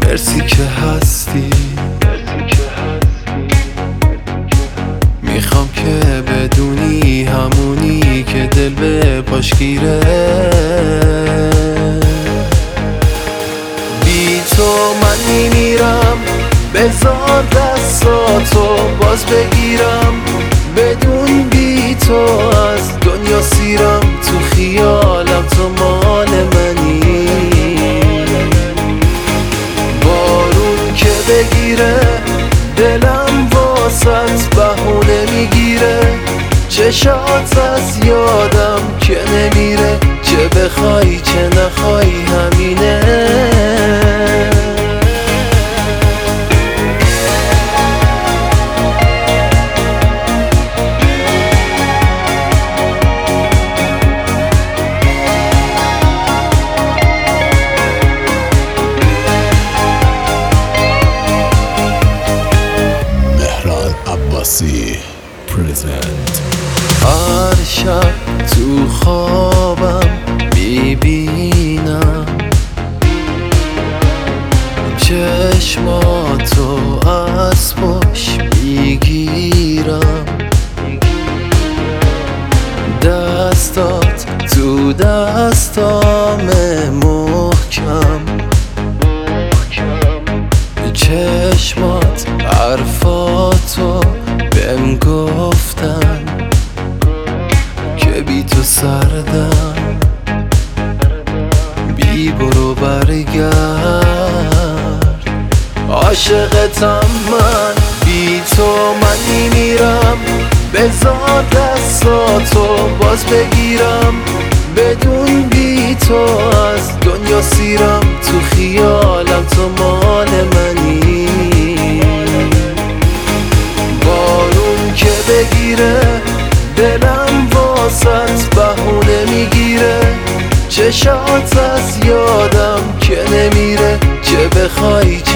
مرسی که هستی. میخوام که بدونی همونی که دل به پاش گیره. بی تو من میمیرم، بذار دستاتو باز بگیرم. بدون بی تو از دنیا سیرم، تو خیالم تو مال منی. بارون که بگیره دلم واسط بهونه میگیره. چشات از یادم که نمیره، چه بخوای چه نخوای همینه. پرزنت. هر شب تو خوابم میبینم چشماتو از پاش میگیرم. دستات تو دستام محکم، چشمات حرفاتو بهم گفتن که بی تو سردم. بی برو برگرد، عاشقتم من. بی تو من میمیرم، بذار دستاتو باز بگیرم. بدون بی تو از دنیا سیرم، تو خیالم تو مال منی. بارون که بگیره دلم واسط بهونه میگیره. چشات از یادم که نمیره، چه بخوای